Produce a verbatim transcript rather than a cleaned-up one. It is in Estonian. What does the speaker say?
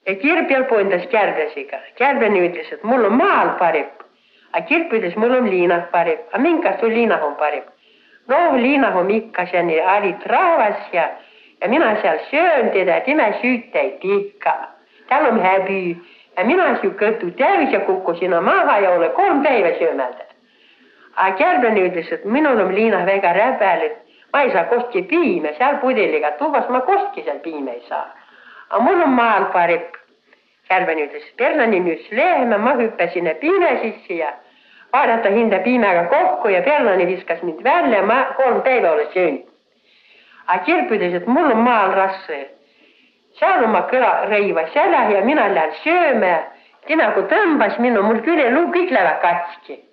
ja Kirp pointas Kärblasiga. Kärblani ütles, et mul on maal parem. A Kirp ütles, mul on liinah parem. A minka sul liinah on parem? No liinah on ikka selline arid rahvas ja, ja mina seal söön teda, et ime süüta ei tikka. Tal on häbi. Ja mina siu kõtu täis ja kukkusin maha ja ole kolm päeva söömäda. A Kärblani ütles, et minul on liinah väga räbel, et ma ei saa kostki piime, seal pudeliga tuvas ma kostki seal piime ei saa. A mul on maal parem. Kärblani ütles, Perlani nüüd lehme, ma hüppasin piime sisse ja vaadata hinda piimega kokku ja Perlani viskas mind välja, ma kolm päeva ole söönud. A Kirp ütles, et mul on maal rasse. Seal on ma kõla rõiva selja ja mina lähen sööme. Tema kui tõmbas minu, mul küll luu kõik lähevad katski.